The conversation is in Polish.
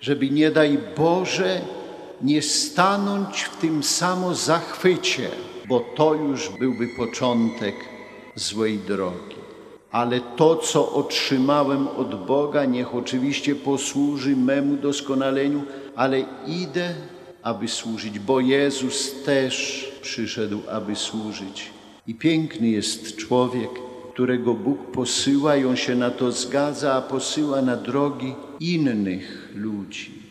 żeby nie daj Boże nie stanąć w tym samo zachwycie, bo to już byłby początek złej drogi. Ale to, co otrzymałem od Boga, niech oczywiście posłuży memu doskonaleniu, ale idę, aby służyć, bo Jezus też przyszedł, aby służyć. I piękny jest człowiek, którego Bóg posyła i on się na to zgadza, a posyła na drogi innych ludzi.